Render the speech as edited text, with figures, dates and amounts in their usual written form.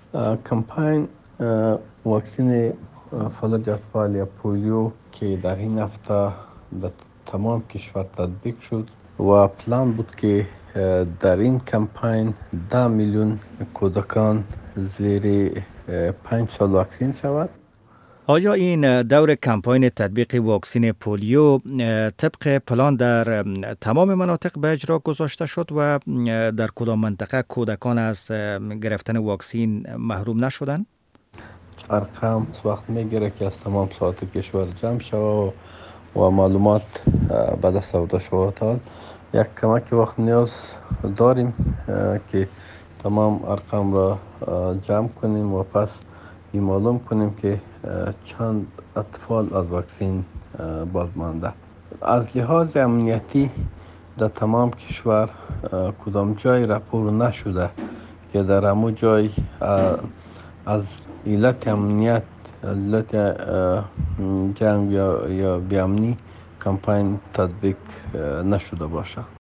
کمپاین واکسن فلج اطفال یا پولیو که در این هفته در تمام کشور تطبیق شد و پلان بود که در این کمپاین 10 میلیون کودکان زیر 5 سال واکسین شود. آیا این دور کمپاین تطبیق واکسن پولیو طبق پلان در تمام مناطق به اجرا گذاشته شد و در کدام منطقه کودکان از گرفتن واکسن محروم نشدند؟ ارقام وقت میگیره که از تمام ساعت کشور جمع شود و معلومات به دست آورده شود. یک کمک وقت نیاز داریم که تمام ارقام را جمع کنیم و پس این معلوم کنیم که چند اطفال از واکسین باز مانده. از لحاظ امنیتی در تمام کشور کدام جای راپور نشده که در همون جای از علت امنیت، علت جنگ یا بیامنی کمپاین تطبیق نشده باشه.